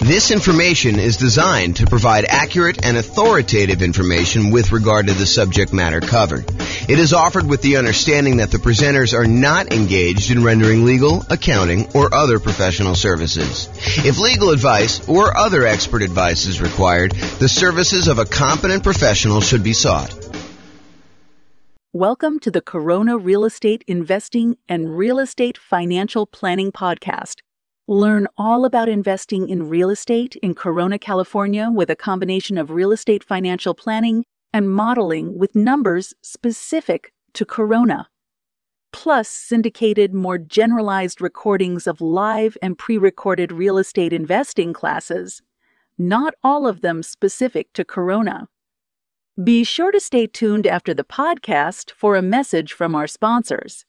This information is designed to provide accurate and authoritative information with regard to the subject matter covered. It is offered with the understanding that the presenters are not engaged in rendering legal, accounting, or other professional services. If legal advice or other expert advice is required, the services of a competent professional should be sought. Welcome to the Corona Real Estate Investing and Real Estate Financial Planning Podcast. Learn all about investing in real estate in Corona, California with a combination of real estate financial planning and modeling with numbers specific to Corona. Plus syndicated, more generalized recordings of live and pre-recorded real estate investing classes, not all of them specific to Corona. Be sure to stay tuned after the podcast for a message from our sponsors.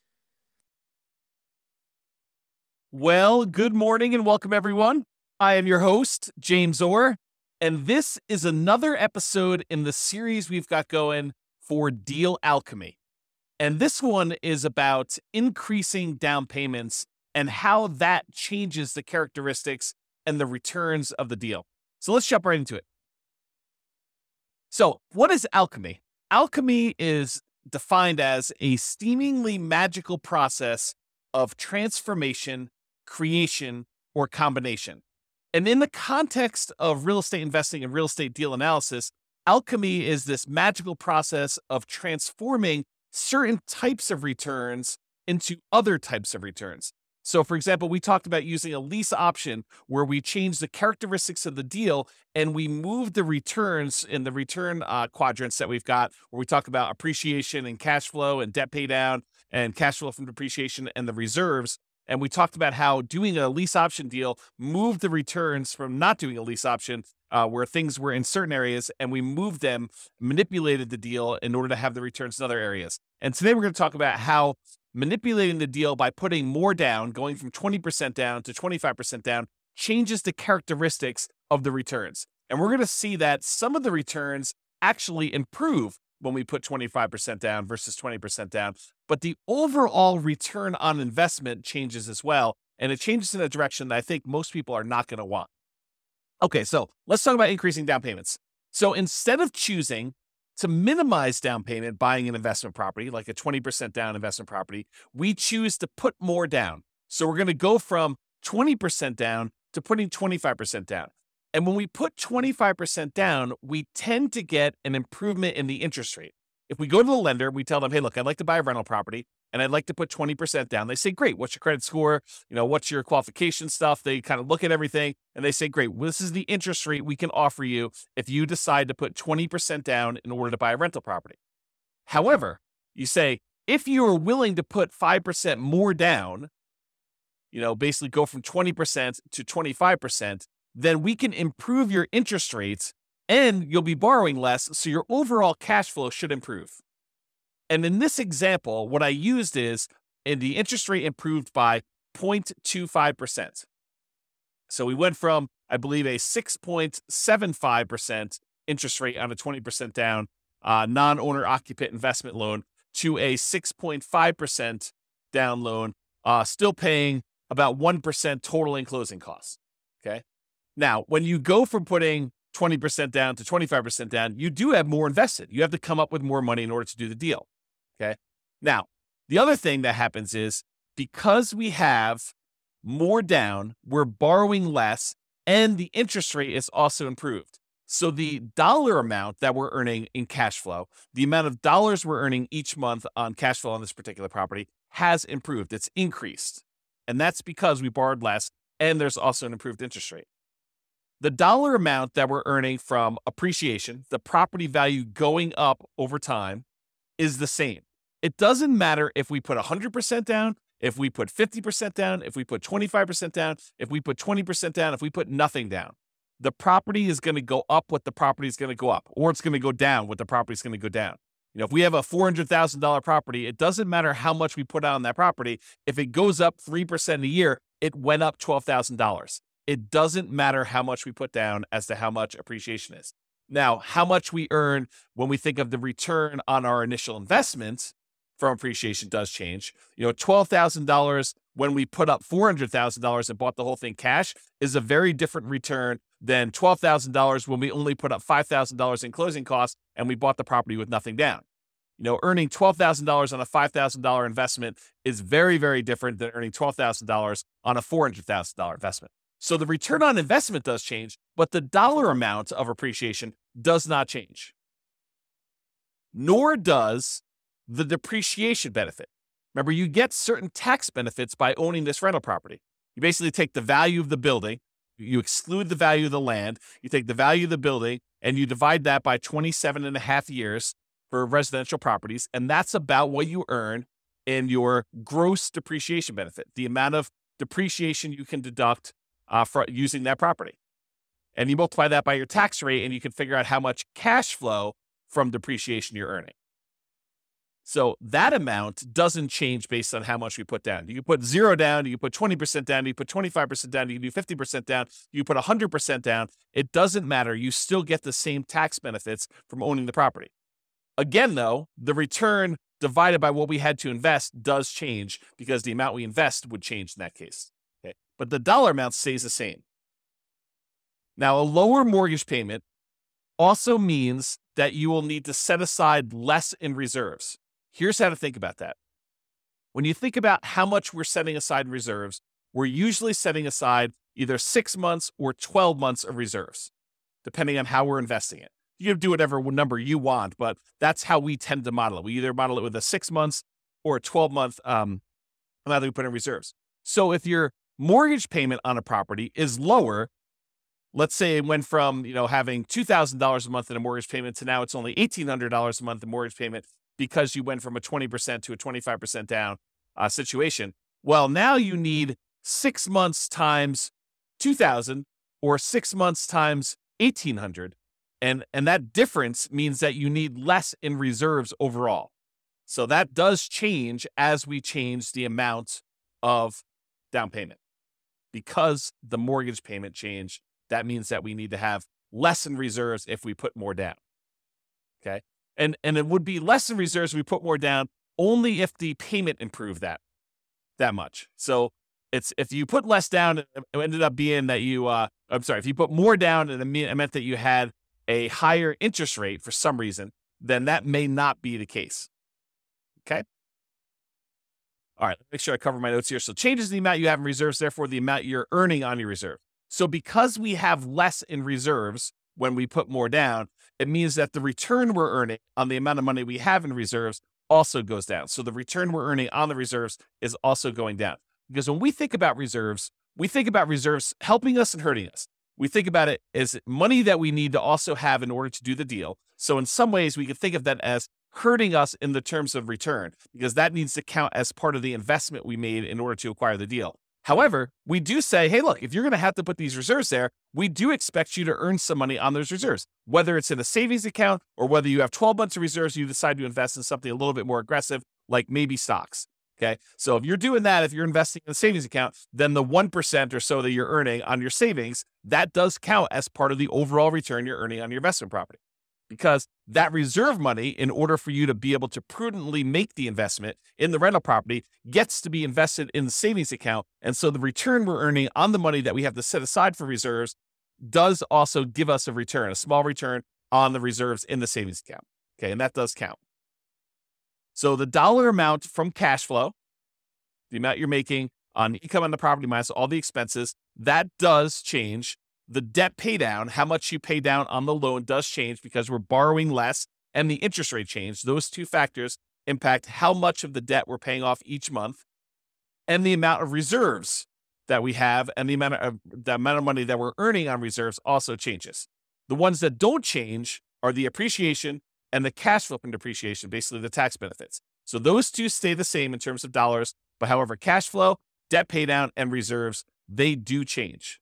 Well, good morning and welcome everyone. I am your host, James Orr, and this is another episode in the series we've got going for Deal Alchemy. And this one is about increasing down payments and how that changes the characteristics and the returns of the deal. So let's jump right into it. So what is alchemy? Alchemy is defined as a seemingly magical process of transformation, creation, or combination. And in the context of real estate investing and real estate deal analysis, alchemy is this magical process of transforming certain types of returns into other types of returns. So, for example, we talked about using a lease option where we change the characteristics of the deal and we move the returns in the return quadrants that we've got, where we talk about appreciation and cash flow and debt pay down and cash flow from depreciation and the reserves. And we talked about how doing a lease option deal moved the returns from not doing a lease option where things were in certain areas, and we moved them, manipulated the deal in order to have the returns in other areas. And today we're going to talk about how manipulating the deal by putting more down, going from 20% down to 25% down, changes the characteristics of the returns. And we're going to see that some of the returns actually improve when we put 25% down versus 20% down. But the overall return on investment changes as well. And it changes in a direction that I think most people are not going to want. Okay, so let's talk about increasing down payments. So instead of choosing to minimize down payment buying an investment property, like a 20% down investment property, we choose to put more down. So we're going to go from 20% down to putting 25% down. And when we put 25% down, we tend to get an improvement in the interest rate. If we go to the lender, we tell them, hey, look, I'd like to buy a rental property and I'd like to put 20% down. They say, great, what's your credit score? What's your qualification stuff? They kind of look at everything and they say, great, well, this is the interest rate we can offer you if you decide to put 20% down in order to buy a rental property. However, you say, if you are willing to put 5% more down, basically go from 20% to 25%, then we can improve your interest rates and you'll be borrowing less, so your overall cash flow should improve. And in this example, what I used is, the interest rate improved by 0.25%. So we went from, I believe, a 6.75% interest rate on a 20% down non-owner occupant investment loan to a 6.5% down loan, still paying about 1% total in closing costs. Okay. Now, when you go from putting 20% down to 25% down, you do have more invested. You have to come up with more money in order to do the deal. Okay. Now, the other thing that happens is because we have more down, we're borrowing less and the interest rate is also improved. So the dollar amount that we're earning in cash flow, the amount of dollars we're earning each month on cash flow on this particular property has improved. It's increased. And that's because we borrowed less and there's also an improved interest rate. The dollar amount that we're earning from appreciation, the property value going up over time, is the same. It doesn't matter if we put 100% down, if we put 50% down, if we put 25% down, if we put 20% down, if we put nothing down. The property is going to go up what the property is going to go up, or it's going to go down what the property is going to go down. If we have a $400,000 property, it doesn't matter how much we put out on that property. If it goes up 3% a year, it went up $12,000. It doesn't matter how much we put down as to how much appreciation is. Now, how much we earn when we think of the return on our initial investment from appreciation does change. $12,000 when we put up $400,000 and bought the whole thing cash is a very different return than $12,000 when we only put up $5,000 in closing costs and we bought the property with nothing down. Earning $12,000 on a $5,000 investment is very, very different than earning $12,000 on a $400,000 investment. So the return on investment does change, but the dollar amount of appreciation does not change. Nor does the depreciation benefit. Remember, you get certain tax benefits by owning this rental property. You basically take the value of the building, you exclude the value of the land, you take the value of the building, and you divide that by 27 and a half years for residential properties, and that's about what you earn in your gross depreciation benefit, the amount of depreciation you can deduct for using that property. And you multiply that by your tax rate, and you can figure out how much cash flow from depreciation you're earning. So that amount doesn't change based on how much we put down. You can put 0 down, you can put 20% down, you can put 25% down, you can do 50% down, you can put 100% down. It doesn't matter. You still get the same tax benefits from owning the property. Again, though, the return divided by what we had to invest does change because the amount we invest would change in that case. Okay? But the dollar amount stays the same. Now, a lower mortgage payment also means that you will need to set aside less in reserves. Here's how to think about that. When you think about how much we're setting aside in reserves, we're usually setting aside either 6 months or 12 months of reserves, depending on how we're investing it. You can do whatever number you want, but that's how we tend to model it. We either model it with a 6 months or a 12-month amount that we put in reserves. So if your mortgage payment on a property is lower, let's say it went from having $2,000 a month in a mortgage payment to now it's only $1,800 a month in mortgage payment because you went from a 20% to a 25% down situation. Well, now you need 6 months times 2,000 or 6 months times 1,800. And that difference means that you need less in reserves overall. So that does change as we change the amount of down payment. Because the mortgage payment changed, that means that we need to have less in reserves if we put more down. Okay? And it would be less in reserves if we put more down only if the payment improved that much. So it's if you put less down, it ended up being that if you put more down and it meant that you had a higher interest rate for some reason, then that may not be the case. Okay? All right, make sure I cover my notes here. So changes the amount you have in reserves, therefore the amount you're earning on your reserve. So because we have less in reserves when we put more down, it means that the return we're earning on the amount of money we have in reserves also goes down. So the return we're earning on the reserves is also going down. Because when we think about reserves helping us and hurting us. We think about it as money that we need to also have in order to do the deal. So in some ways, we can think of that as hurting us in the terms of return, because that needs to count as part of the investment we made in order to acquire the deal. However, we do say, hey, look, if you're going to have to put these reserves there, we do expect you to earn some money on those reserves, whether it's in a savings account or whether you have 12 months of reserves, you decide to invest in something a little bit more aggressive, like maybe stocks. Okay. So if you're doing that, if you're investing in a savings account, then the 1% or so that you're earning on your savings, that does count as part of the overall return you're earning on your investment property. Because that reserve money, in order for you to be able to prudently make the investment in the rental property, gets to be invested in the savings account. And so the return we're earning on the money that we have to set aside for reserves does also give us a return, a small return on the reserves in the savings account. Okay. And that does count. So the dollar amount from cash flow, the amount you're making on income on the property minus all the expenses, that does change. The debt pay down, how much you pay down on the loan, does change because we're borrowing less, and the interest rate change. Those two factors impact how much of the debt we're paying off each month, and the amount of reserves that we have, and the amount of money that we're earning on reserves also changes. The ones that don't change are the appreciation and the cash flow from depreciation, basically the tax benefits. So those two stay the same in terms of dollars, but however, cash flow, debt pay down, and reserves, they do change.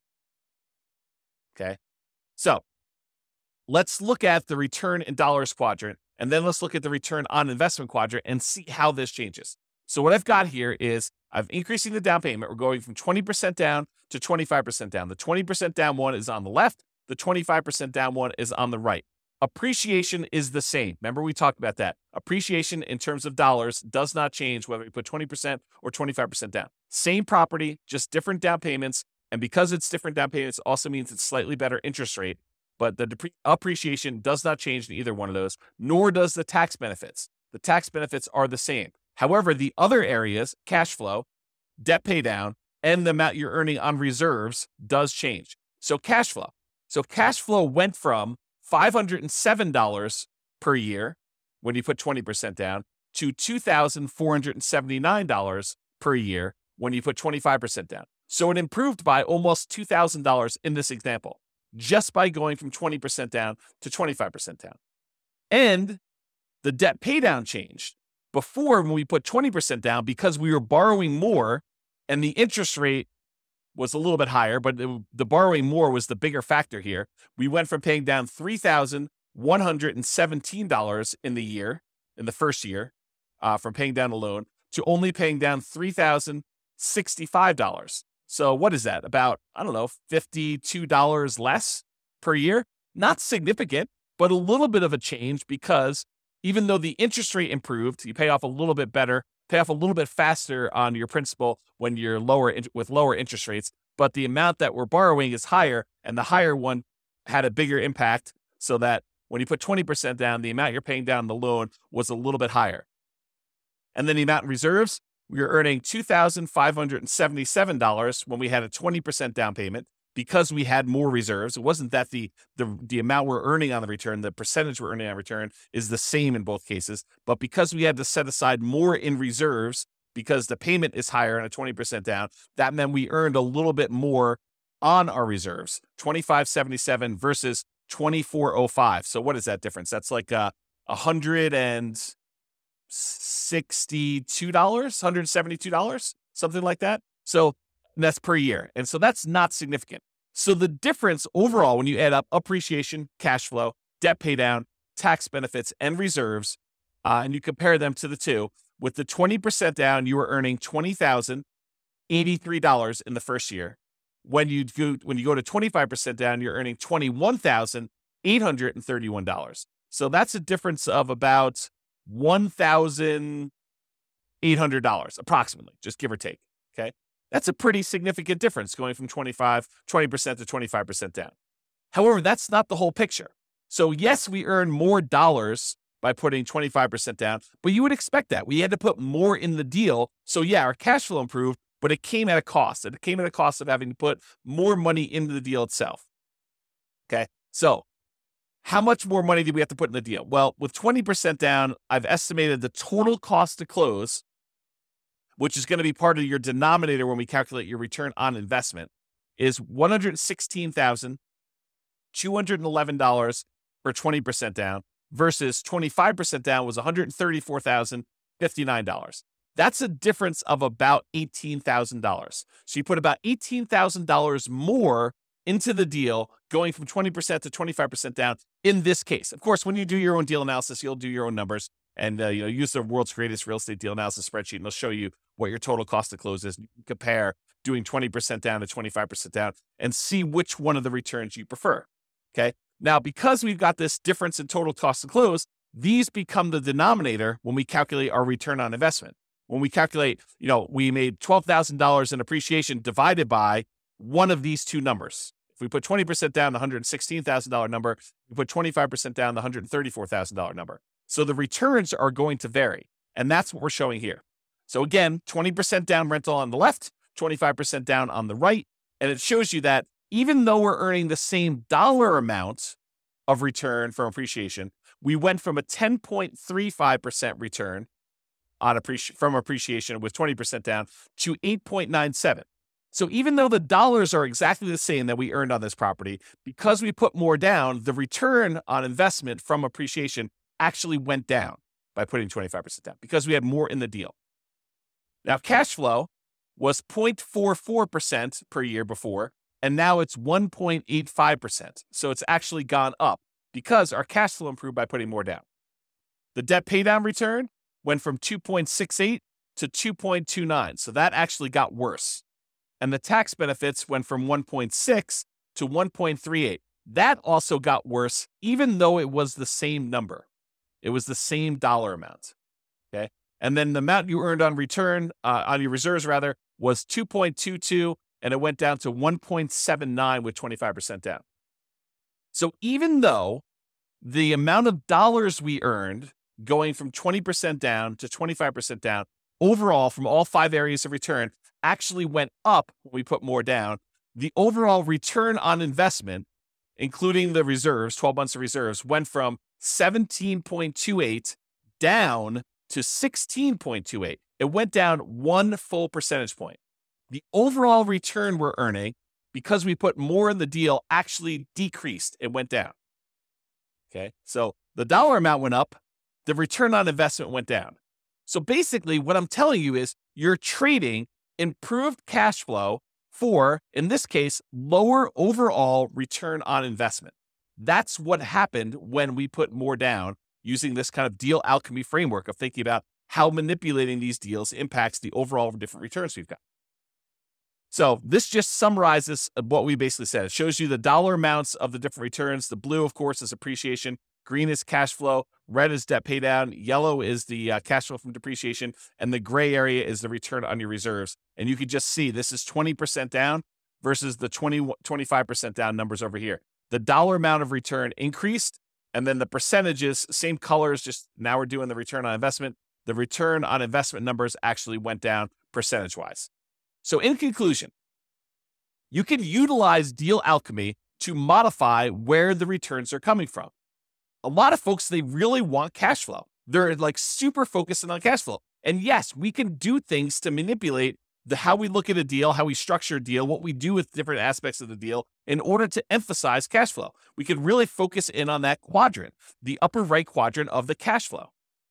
Okay. So let's look at the return in dollars quadrant, and then let's look at the return on investment quadrant and see how this changes. So what I've got here is I'm increasing the down payment. We're going from 20% down to 25% down. The 20% down one is on the left. The 25% down one is on the right. Appreciation is the same. Remember, we talked about that. Appreciation in terms of dollars does not change whether we put 20% or 25% down. Same property, just different down payments. And because it's different down payments, also means it's slightly better interest rate. But the appreciation does not change in either one of those, nor does the tax benefits. The tax benefits are the same. However, the other areas, cash flow, debt pay down, and the amount you're earning on reserves does change. So cash flow. So cash flow went from $507 per year when you put 20% down to $2,479 per year when you put 25% down. So it improved by almost $2,000 in this example, just by going from 20% down to 25% down. And the debt pay down changed. Before, when we put 20% down, because we were borrowing more and the interest rate was a little bit higher, but the borrowing more was the bigger factor here. We went from paying down $3,117 in the first year, from paying down a loan, to only paying down $3,065. So what is that? About, $52 less per year? Not significant, but a little bit of a change, because even though the interest rate improved, you pay off a little bit better, pay off a little bit faster on your principal when you're with lower interest rates, but the amount that we're borrowing is higher, and the higher one had a bigger impact, so that when you put 20% down, the amount you're paying down the loan was a little bit higher. And then the amount in reserves, we were earning $2,577 when we had a 20% down payment, because we had more reserves. It wasn't that the amount we're earning on the return, the percentage we're earning on return is the same in both cases, but because we had to set aside more in reserves because the payment is higher on a 20% down, that meant we earned a little bit more on our reserves, $2,577 versus $2,405. So what is that difference? That's like $162, $172, something like that. So that's per year. And so that's not significant. So the difference overall, when you add up appreciation, cash flow, debt pay down, tax benefits, and reserves, and you compare them to the two, with the 20% down, you were earning $20,083 in the first year. When you go to 25% down, you're earning $21,831. So that's a difference of about $1,800 approximately, just give or take. Okay. That's a pretty significant difference, going from 20% to 25% down. However, that's not the whole picture. So yes, we earn more dollars by putting 25% down, but you would expect that. We had to put more in the deal. So yeah, our cash flow improved, but it came at a cost. It came at a cost of having to put more money into the deal itself. Okay. So how much more money did we have to put in the deal? Well, with 20% down, I've estimated the total cost to close, which is going to be part of your denominator when we calculate your return on investment, is $116,211 for 20% down, versus 25% down was $134,059. That's a difference of about $18,000. So you put about $18,000 more into the deal, going from 20% to 25% down in this case. Of course, when you do your own deal analysis, you'll do your own numbers and use the world's greatest real estate deal analysis spreadsheet, and they'll show you what your total cost to close is. You can compare doing 20% down to 25% down and see which one of the returns you prefer. Okay. Now, because we've got this difference in total cost to close, these become the denominator when we calculate our return on investment. When we calculate, we made $12,000 in appreciation divided by one of these two numbers. If we put 20% down, the $116,000 number, we put 25% down, the $134,000 number. So the returns are going to vary. And that's what we're showing here. So again, 20% down rental on the left, 25% down on the right. And it shows you that even though we're earning the same dollar amount of return from appreciation, we went from a 10.35% return from appreciation with 20% down to 8.97. So even though the dollars are exactly the same that we earned on this property, because we put more down, the return on investment from appreciation actually went down by putting 25% down because we had more in the deal. Now, cash flow was 0.44% per year before, and now it's 1.85%. So it's actually gone up because our cash flow improved by putting more down. The debt paydown return went from 2.68 to 2.29. So that actually got worse. And the tax benefits went from 1.6 to 1.38. That also got worse, even though it was the same number. It was the same dollar amount. Okay. And then the amount you earned on return, on your reserves rather, was 2.22, and it went down to 1.79 with 25% down. So even though the amount of dollars we earned going from 20% down to 25% down, overall from all 5 areas of return actually went up when we put more down, the overall return on investment, including the reserves, 12 months of reserves, went from 17.28 down to 16.28. It went down 1 full percentage point. The overall return we're earning, because we put more in the deal, actually decreased. It went down. Okay, so the dollar amount went up, the return on investment went down. So basically, what I'm telling you is you're trading improved cash flow for, in this case, lower overall return on investment. That's what happened when we put more down using this kind of deal alchemy framework of thinking about how manipulating these deals impacts the overall different returns we've got. So this just summarizes what we basically said. It shows you the dollar amounts of the different returns. The blue, of course, is appreciation. Green is cash flow. Red is debt pay down. Yellow is the cash flow from depreciation. And the gray area is the return on your reserves. And you can just see this is 20% down versus the 25% down numbers over here. The dollar amount of return increased. And then the percentages, same colors, just now we're doing the return on investment. The return on investment numbers actually went down percentage-wise. So in conclusion, you can utilize deal alchemy to modify where the returns are coming from. A lot of folks, they really want cash flow. They're like super focused on cash flow. And yes, we can do things to manipulate how we look at a deal, how we structure a deal, what we do with different aspects of the deal in order to emphasize cash flow. We can really focus in on that quadrant, the upper right quadrant of the cash flow.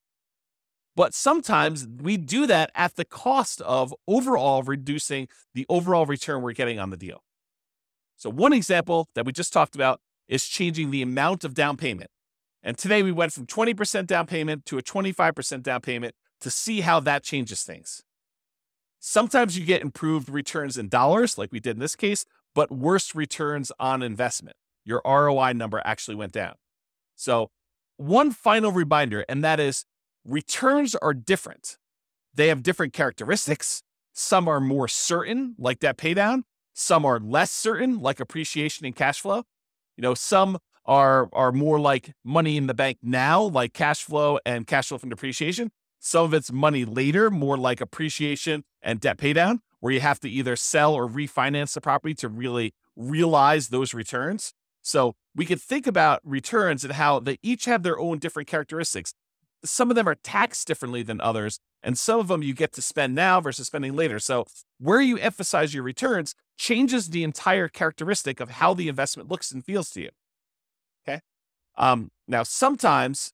But sometimes we do that at the cost of overall reducing the overall return we're getting on the deal. So one example that we just talked about is changing the amount of down payment. And today we went from 20% down payment to a 25% down payment to see how that changes things. Sometimes you get improved returns in dollars, like we did in this case, but worse returns on investment. Your ROI number actually went down. So one final reminder, and that is returns are different. They have different characteristics. Some are more certain, like debt paydown. Some are less certain, like appreciation and cash flow. Some are more like money in the bank now, like cash flow and cash flow from depreciation. Some of it's money later, more like appreciation and debt paydown, where you have to either sell or refinance the property to really realize those returns. So we could think about returns and how they each have their own different characteristics. Some of them are taxed differently than others, and some of them you get to spend now versus spending later. So where you emphasize your returns changes the entire characteristic of how the investment looks and feels to you. Okay. Now, sometimes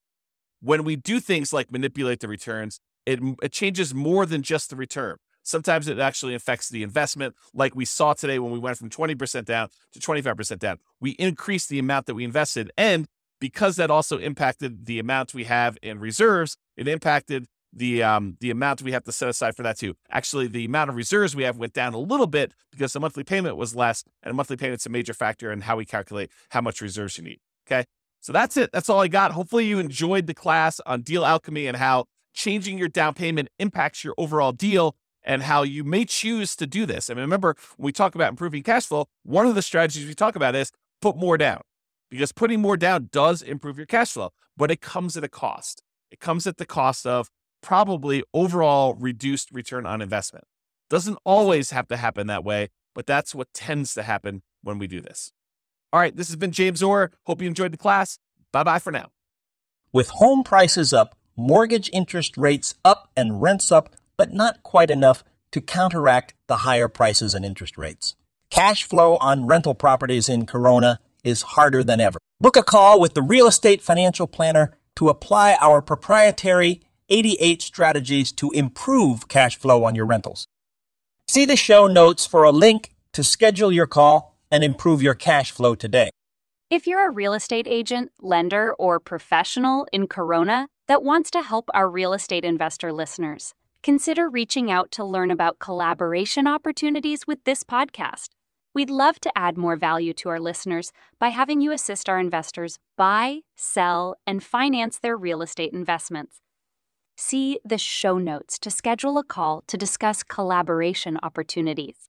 when we do things like manipulate the returns, it changes more than just the return. Sometimes it actually affects the investment, like we saw today when we went from 20% down to 25% down. We increased the amount that we invested, and because that also impacted the amount we have in reserves, it impacted the amount we have to set aside for that too. Actually, the amount of reserves we have went down a little bit because the monthly payment was less, and a monthly payment's a major factor in how we calculate how much reserves you need. Okay, so that's it. That's all I got. Hopefully you enjoyed the class on deal alchemy and how changing your down payment impacts your overall deal and how you may choose to do this. I mean, remember, when we talk about improving cash flow, one of the strategies we talk about is put more down. Because putting more down does improve your cash flow, but it comes at a cost. It comes at the cost of probably overall reduced return on investment. Doesn't always have to happen that way, but that's what tends to happen when we do this. All right, this has been James Orr. Hope you enjoyed the class. Bye-bye for now. With home prices up, mortgage interest rates up, and rents up, but not quite enough to counteract the higher prices and interest rates. Cash flow on rental properties in Corona is harder than ever. Book a call with the Real Estate Financial Planner to apply our proprietary 88 strategies to improve cash flow on your rentals. See the show notes for a link to schedule your call and improve your cash flow today. If you're a real estate agent, lender, or professional in Corona that wants to help our real estate investor listeners, consider reaching out to learn about collaboration opportunities with this podcast. We'd love to add more value to our listeners by having you assist our investors buy, sell, and finance their real estate investments. See the show notes to schedule a call to discuss collaboration opportunities.